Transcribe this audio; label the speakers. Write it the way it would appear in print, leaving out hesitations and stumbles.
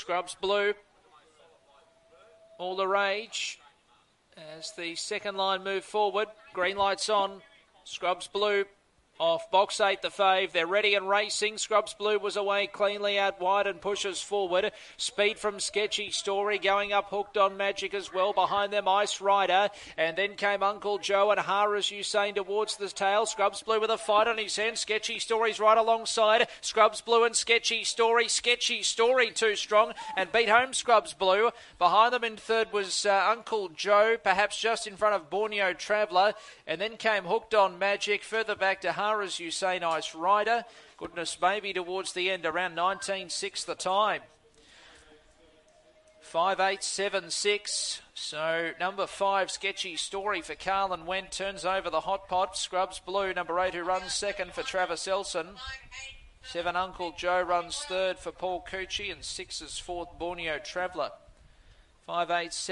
Speaker 1: Scrubs Blue, all the rage as the second line move forward. Green lights on. Scrubs Blue off box 8, the fave. They're ready and racing. Scrubs Blue was away cleanly out wide and pushes forward. Speed from Sketchy Story going up Hooked on Magic as well. Behind them Ice Rider, and then came Uncle Joe and Haras Usain towards the tail. Scrubs Blue with a fight on his hand. Sketchy Story's right alongside. Scrubs Blue and Sketchy Story. Sketchy Story too strong and beat home Scrubs Blue. Behind them in third was Uncle Joe, perhaps just in front of Borneo Traveller, and then came Hooked on Magic. Further back to Haras Usain Ice Rider. Goodness, maybe towards the end, around 19.6 the time. 5.876. So number 5, Sketchy Story for Carlin Went, turns over the hot pot. Scrubs Blue, number 8, who runs second for Travis Elson. 7, Uncle Joe runs third for Paul Coochie, and 6 is fourth, Borneo Traveller. 5.876.